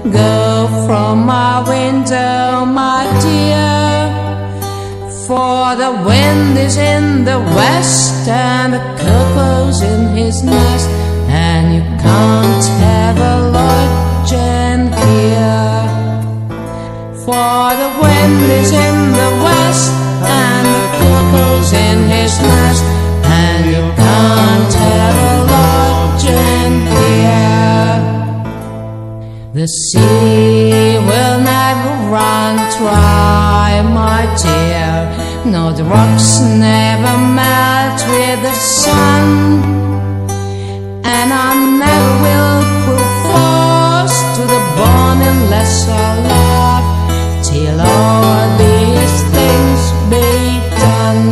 go from my window, my dear, for the wind is in the west and the cuckoo's in his nest, and you can't have a lodging here. For the wind is in the west and the cuckoo's in his nest, and you can't have a lodging here. The sea will never run dry, my dear, no, the rocks never melt with the sun, and I never will put force to the bone unless I love, till all these things be done.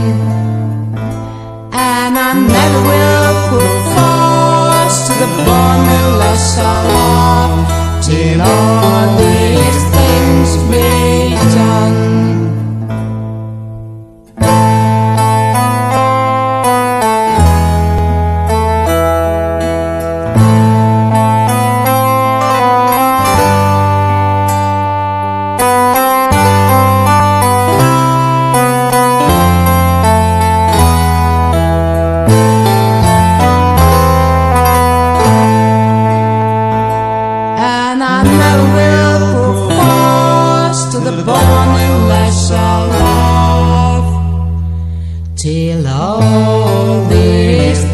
And I never will put force to the bone unless I love, till all these things be done. Unless I love, till all these